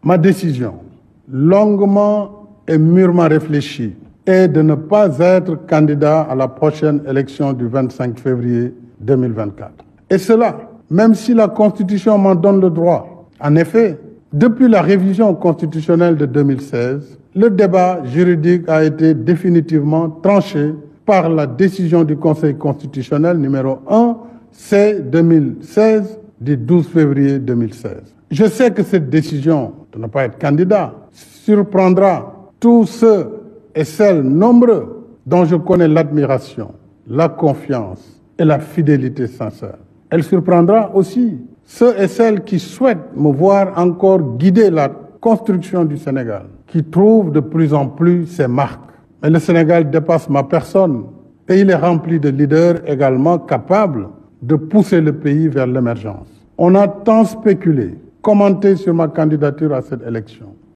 Ma décision, longuement et mûrement réfléchie, est de ne pas être candidat à la prochaine élection du 25 février 2024. Et cela, même si la Constitution m'en donne le droit. En effet, depuis la révision constitutionnelle de 2016, le débat juridique a été définitivement tranché par la décision du Conseil constitutionnel numéro 1 C-2016 du 12 février 2016. Je sais que cette décision de ne pas être candidat surprendra tous ceux et celles nombreux dont je connais l'admiration, la confiance et la fidélité sincère. Elle surprendra aussi ceux et celles qui souhaitent me voir encore guider la construction du Sénégal, qui trouvent de plus en plus ses marques. Mais le Sénégal dépasse ma personne et il est rempli de leaders également capables de pousser le pays vers l'émergence. On a tant spéculé, commenté sur ma candidature à cette élection.